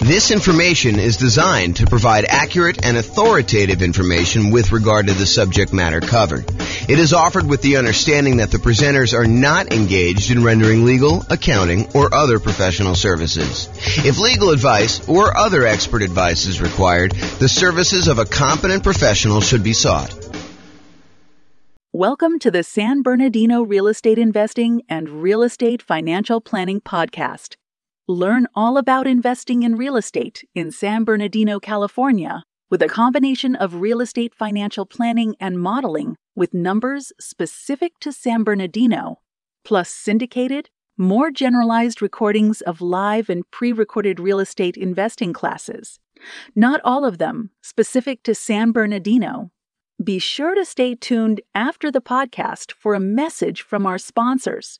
This information is designed to provide accurate and authoritative information with regard to the subject matter covered. It is offered with the understanding that the presenters are not engaged in rendering legal, accounting, or other professional services. If legal advice or other expert advice is required, the services of a competent professional should be sought. Welcome to the San Bernardino Real Estate Investing and Real Estate Financial Planning Podcast. Learn all about investing in real estate in San Bernardino, California, with a combination of real estate financial planning and modeling with numbers specific to San Bernardino, plus syndicated, more generalized recordings of live and pre-recorded real estate investing classes. Not all of them specific to San Bernardino. Be sure to stay tuned after the podcast for a message from our sponsors.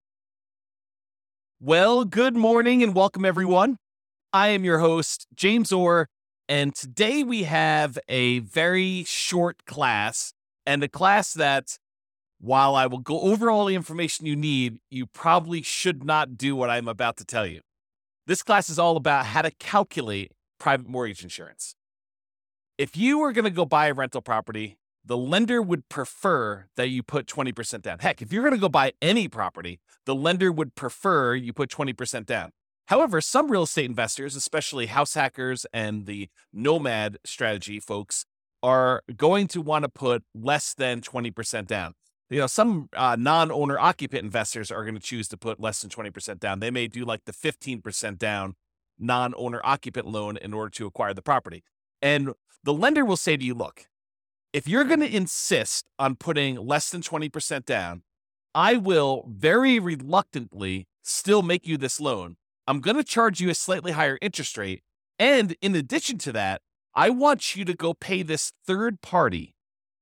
Well, good morning and welcome everyone. I am your host, James Orr, and today we have a very short class, and a class that, while I will go over all the information you need, you probably should not do what I'm about to tell you. This class is all about how to calculate private mortgage insurance. If you are going to go buy a rental property, the lender would prefer that you put 20% down. Heck, if you're going to go buy any property, the lender would prefer you put 20% down. However, some real estate investors, especially house hackers and the nomad strategy folks, are going to want to put less than 20% down. You know, some non-owner occupant investors are going to choose to put less than 20% down. They may do like the 15% down non-owner occupant loan in order to acquire the property. And the lender will say to you, look, if you're going to insist on putting less than 20% down, I will very reluctantly still make you this loan. I'm going to charge you a slightly higher interest rate. And in addition to that, I want you to go pay this third party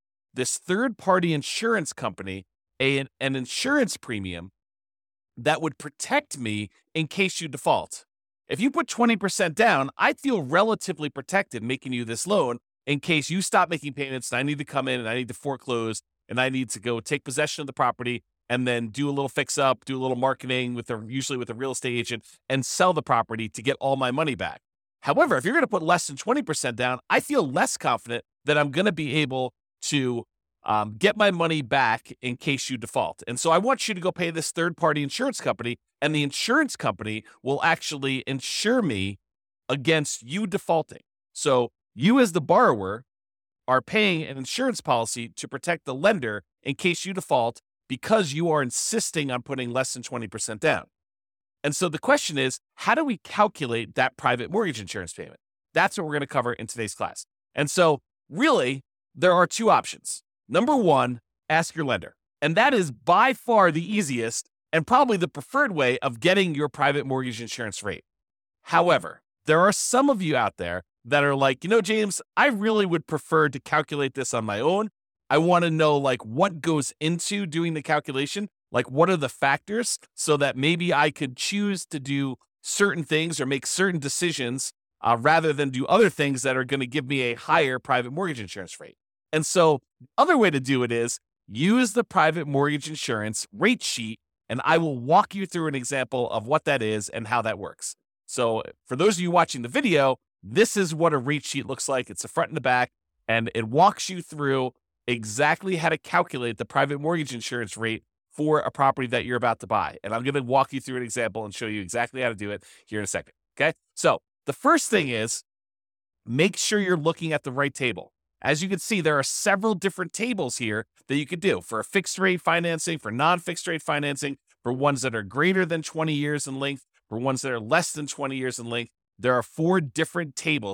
insurance company, an insurance premium that would protect me in case you default. If you put 20% down, I feel relatively protected making you this loan in case you stop making payments and I need to come in and I need to foreclose and I need to go take possession of the property and then do a little fix up, do a little marketing usually with a real estate agent and sell the property to get all my money back. However, if you're going to put less than 20% down, I feel less confident that I'm going to be able to get my money back in case you default. And so I want you to go pay this third-party insurance company, and the insurance company will actually insure me against you defaulting. So you as the borrower are paying an insurance policy to protect the lender in case you default because you are insisting on putting less than 20% down. And so the question is, how do we calculate that private mortgage insurance payment? That's what we're going to cover in today's class. And so really, there are two options. Number one, ask your lender. And that is by far the easiest and probably the preferred way of getting your private mortgage insurance rate. However, there are some of you out there that are like, you know, James, I really would prefer to calculate this on my own. I want to know like what goes into doing the calculation, like what are the factors so that maybe I could choose to do certain things or make certain decisions rather than do other things that are going to give me a higher private mortgage insurance rate. And so the other way to do it is use the private mortgage insurance rate sheet, and I will walk you through an example of what that is and how that works. So for those of you watching the video, this is what a rate sheet looks like. It's the front and the back, and it walks you through exactly how to calculate the private mortgage insurance rate for a property that you're about to buy. And I'm going to walk you through an example and show you exactly how to do it here in a second. Okay. So the first thing is make sure you're looking at the right table. As you can see, there are several different tables here that you could do for a fixed rate financing, for non-fixed rate financing, for ones that are greater than 20 years in length, for ones that are less than 20 years in length. There are four different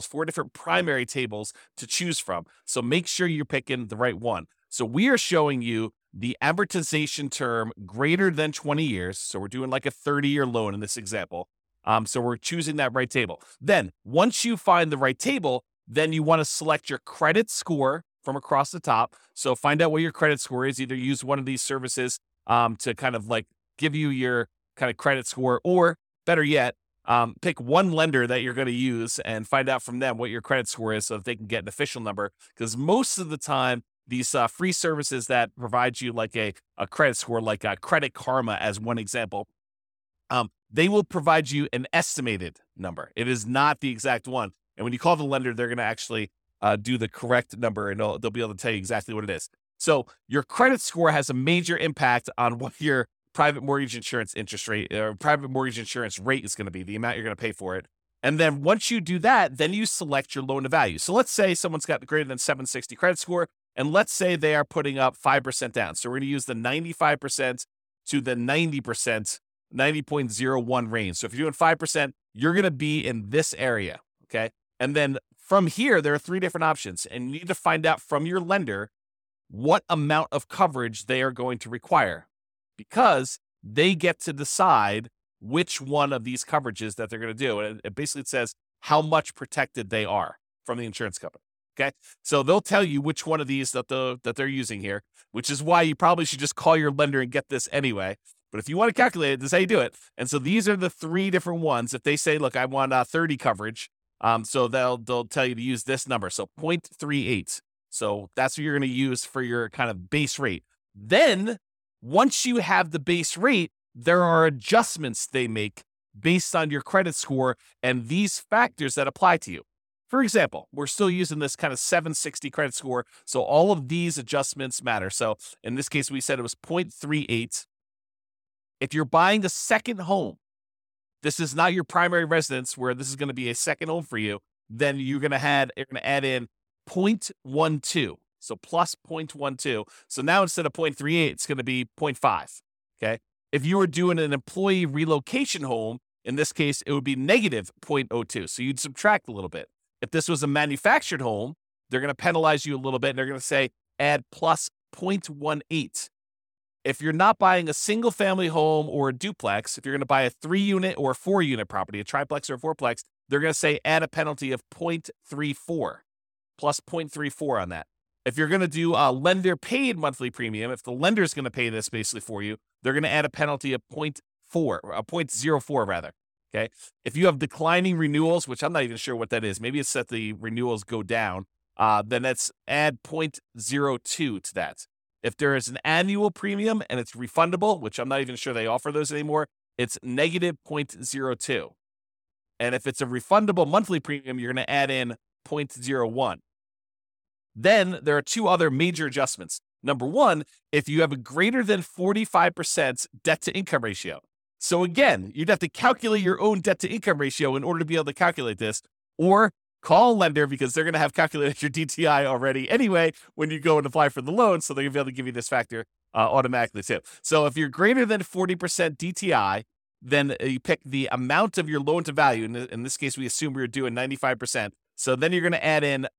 primary tables to choose from. So make sure you're picking the right one. So we are showing you the amortization term greater than 20 years. So we're doing like a 30-year loan in this example. So we're choosing that right table. Then once you find the right table, then you want to select your credit score from across the top. So find out what your credit score is. Either use one of these services to kind of like give you your kind of credit score, or better yet, pick one lender that you're going to use and find out from them what your credit score is so that they can get an official number. Because most of the time, these free services that provide you like a credit score, like Credit Karma as one example, they will provide you an estimated number. It is not the exact one. And when you call the lender, they're going to actually do the correct number, and they'll be able to tell you exactly what it is. So your credit score has a major impact on what your private mortgage insurance interest rate or private mortgage insurance rate is going to be, the amount you're going to pay for it. And then once you do that, then you select your loan to value. So let's say someone's got greater than 760 credit score, and let's say they are putting up 5% down. So we're going to use the 95% to the 90%, 90.01 range. So if you're doing 5%, you're going to be in this area, okay? And then from here, there are 3 different options, and you need to find out from your lender what amount of coverage they are going to require, because they get to decide which one of these coverages that they're going to do. And it basically says how much protected they are from the insurance company. Okay. So they'll tell you which one of these that they're using here, which is why you probably should just call your lender and get this anyway. But if you want to calculate it, this is how you do it. And so these are the 3 different ones. If they say, look, I want 30 coverage, so they'll tell you to use this number. So 0.38. So that's what you're going to use for your kind of base rate. Then once you have the base rate, there are adjustments they make based on your credit score and these factors that apply to you. For example, we're still using this kind of 760 credit score, so all of these adjustments matter. So in this case, we said it was 0.38. If you're buying a second home, this is not your primary residence where this is going to be a second home for you, then you're going to add in 0.12. So plus 0.12. So now instead of 0.38, it's going to be 0.5. Okay. If you were doing an employee relocation home, in this case, it would be negative 0.02. So you'd subtract a little bit. If this was a manufactured home, they're going to penalize you a little bit. And they're going to say add plus 0.18. If you're not buying a single family home or a duplex, if you're going to buy a 3-unit or a 4-unit property, a triplex or a fourplex, they're going to say add a penalty of 0.34 plus 0.34 on that. If you're going to do a lender paid monthly premium, if the lender is going to pay this basically for you, they're going to add a penalty of 0.04 rather. Okay. If you have declining renewals, which I'm not even sure what that is, maybe it's that the renewals go down, then that's add 0.02 to that. If there is an annual premium and it's refundable, which I'm not even sure they offer those anymore, it's negative 0.02. And if it's a refundable monthly premium, you're going to add in 0.01. Then there are 2 other major adjustments. Number 1, if you have a greater than 45% debt to income ratio. So again, you'd have to calculate your own debt to income ratio in order to be able to calculate this, or call a lender because they're going to have calculated your DTI already anyway when you go and apply for the loan. So they're going to be able to give you this factor automatically too. So if you're greater than 40% DTI, then you pick the amount of your loan to value. In this case, we assume we're doing 95%. So then you're going to add in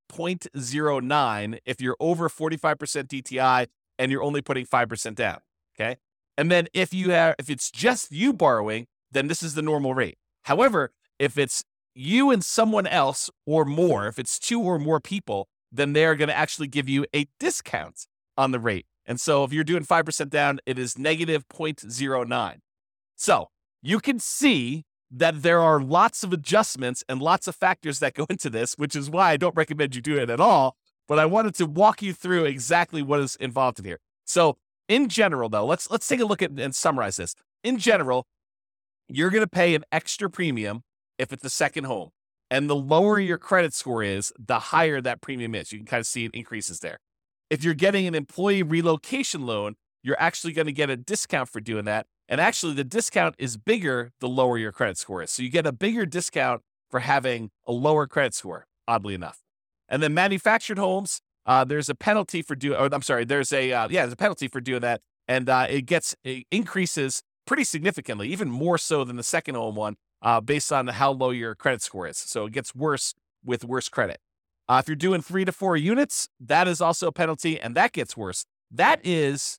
0.09 if you're over 45% DTI and you're only putting 5% down. Okay. And then if it's just you borrowing, then this is the normal rate. However, if it's you and someone else or more, if it's 2 or more people, then they're going to actually give you a discount on the rate. And so if you're doing 5% down, it is negative 0.09. So you can see that there are lots of adjustments and lots of factors that go into this, which is why I don't recommend you do it at all. But I wanted to walk you through exactly what is involved in here. So in general, though, let's take a look at and summarize this. In general, you're going to pay an extra premium if it's a second home. And the lower your credit score is, the higher that premium is. You can kind of see it increases there. If you're getting an employee relocation loan, you're actually going to get a discount for doing that. And actually, the discount is bigger the lower your credit score is. So you get a bigger discount for having a lower credit score, oddly enough. And then manufactured homes, there's a penalty for doing, there's a penalty for doing that. And it increases pretty significantly, even more so than the second home one, based on how low your credit score is. So it gets worse with worse credit. If you're doing 3 to 4 units, that is also a penalty, and that gets worse. That is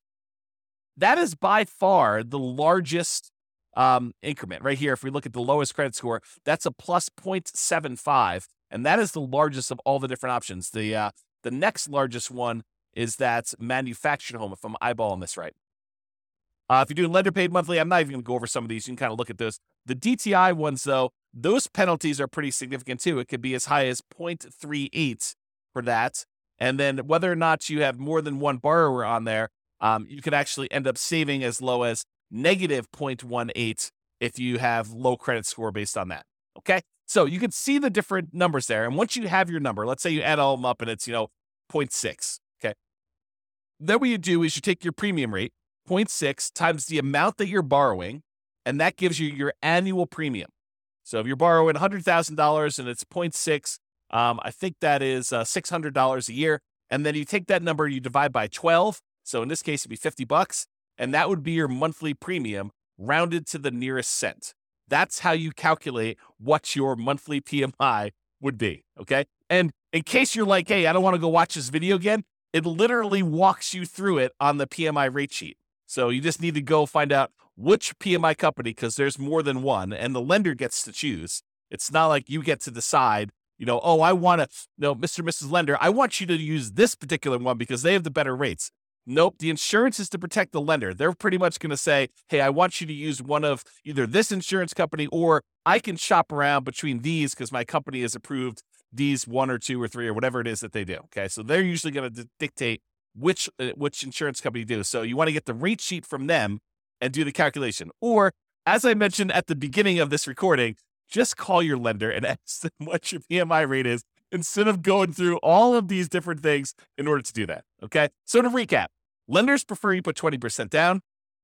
by far the largest increment right here. If we look at the lowest credit score, that's a plus 0.75, and that is the largest of all the different options. The next largest one is that manufactured home, if I'm eyeballing this right. If you're doing lender paid monthly, I'm not even going to go over some of these. You can kind of look at those. The DTI ones, though, those penalties are pretty significant too. It could be as high as 0.38 for that. And then whether or not you have more than one borrower on there, you could actually end up saving as low as negative 0.18 if you have low credit score based on that. Okay. So you can see the different numbers there. And once you have your number, let's say you add all of them up and it's, 0.6. Okay. Then what you do is you take your premium rate, 0.6 times the amount that you're borrowing, and that gives you your annual premium. So if you're borrowing $100,000 and it's 0.6, I think that is $600 a year. And then you take that number, you divide by 12. So in this case, it'd be $50, and that would be your monthly premium rounded to the nearest cent. That's how you calculate what your monthly PMI would be, okay? And in case you're like, hey, I don't want to go watch this video again, it literally walks you through it on the PMI rate sheet. So you just need to go find out which PMI company, because there's more than one, and the lender gets to choose. It's not like you get to decide, I want to, Mr. and Mrs. Lender, I want you to use this particular one because they have the better rates. Nope, the insurance is to protect the lender. They're pretty much going to say, hey, I want you to use one of either this insurance company, or I can shop around between these because my company has approved these 1 or 2 or 3 or whatever it is that they do. Okay, so they're usually going to dictate which insurance company you do. So you want to get the rate sheet from them and do the calculation. Or, as I mentioned at the beginning of this recording, just call your lender and ask them what your PMI rate is instead of going through all of these different things in order to do that. Okay, so to recap, lenders prefer you put 20% down.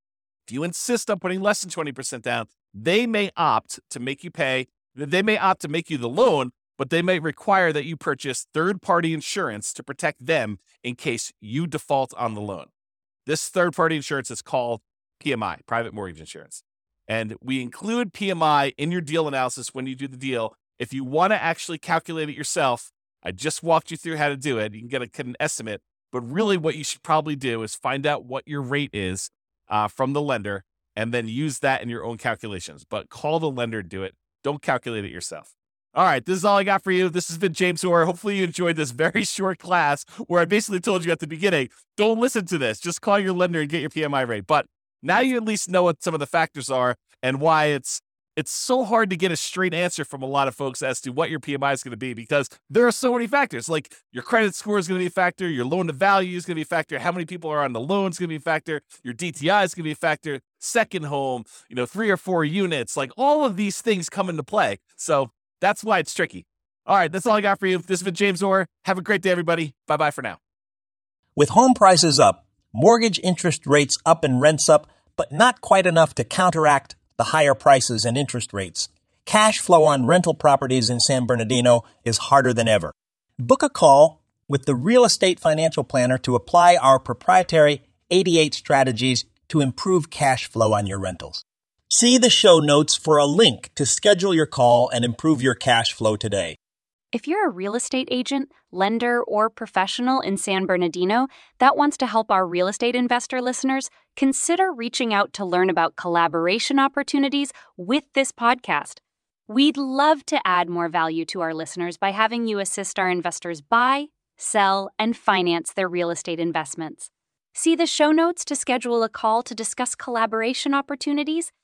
If you insist on putting less than 20% down, they may opt to make you pay. They may opt to make you the loan, but they may require that you purchase third-party insurance to protect them in case you default on the loan. This third-party insurance is called PMI, private mortgage insurance. And we include PMI in your deal analysis when you do the deal. If you want to actually calculate it yourself, I just walked you through how to do it. You can get an estimate. But really what you should probably do is find out what your rate is from the lender and then use that in your own calculations. But call the lender and do it. Don't calculate it yourself. All right, this is all I got for you. This has been James Orr. Hopefully you enjoyed this very short class where I basically told you at the beginning, don't listen to this. Just call your lender and get your PMI rate. But now you at least know what some of the factors are and why it's so hard to get a straight answer from a lot of folks as to what your PMI is going to be, because there are so many factors. Like your credit score is going to be a factor, your loan to value is going to be a factor, how many people are on the loan is going to be a factor, your DTI is going to be a factor, second home, 3 or 4 units, like all of these things come into play. So that's why it's tricky. All right, that's all I got for you. This has been James Orr. Have a great day, everybody. Bye-bye for now. With home prices up, mortgage interest rates up and rents up, but not quite enough to counteract the higher prices and interest rates, cash flow on rental properties in San Bernardino is harder than ever. Book a call with the Real Estate Financial Planner to apply our proprietary 88 strategies to improve cash flow on your rentals. See the show notes for a link to schedule your call and improve your cash flow today. If you're a real estate agent, lender, or professional in San Bernardino that wants to help our real estate investor listeners, consider reaching out to learn about collaboration opportunities with this podcast. We'd love to add more value to our listeners by having you assist our investors buy, sell, and finance their real estate investments. See the show notes to schedule a call to discuss collaboration opportunities